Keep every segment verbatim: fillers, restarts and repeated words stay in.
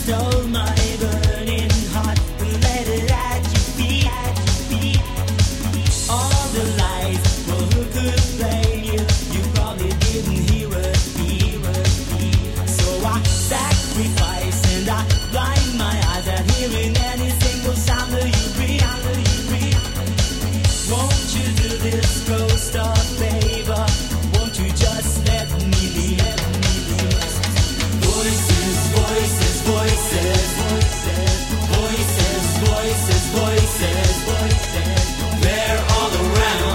stole my burning heart and let it at your feet. All the lies, well, who could blame you? You probably didn't hear a beat. So I sacrifice and I blind my eyes at hearing any single sound that you breathe. Won't you do this ghost a favor? Won't you just let me leave? Voices, voices, voices, voices, voices, voices, voices, voices. They're all around.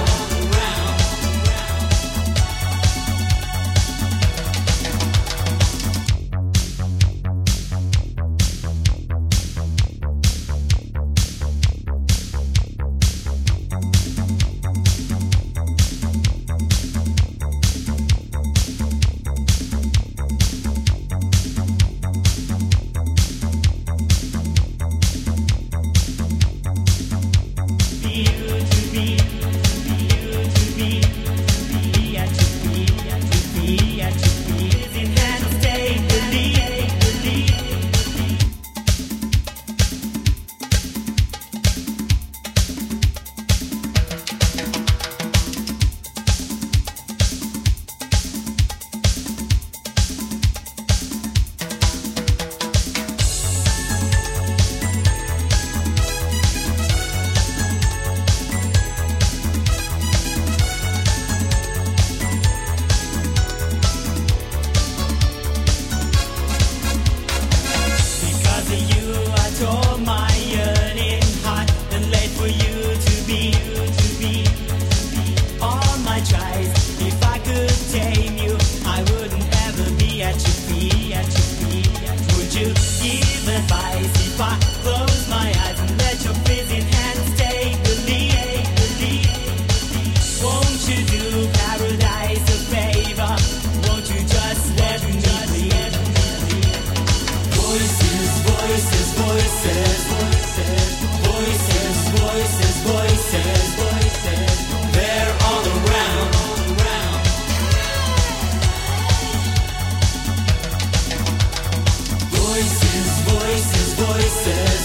Voices, voices, voices.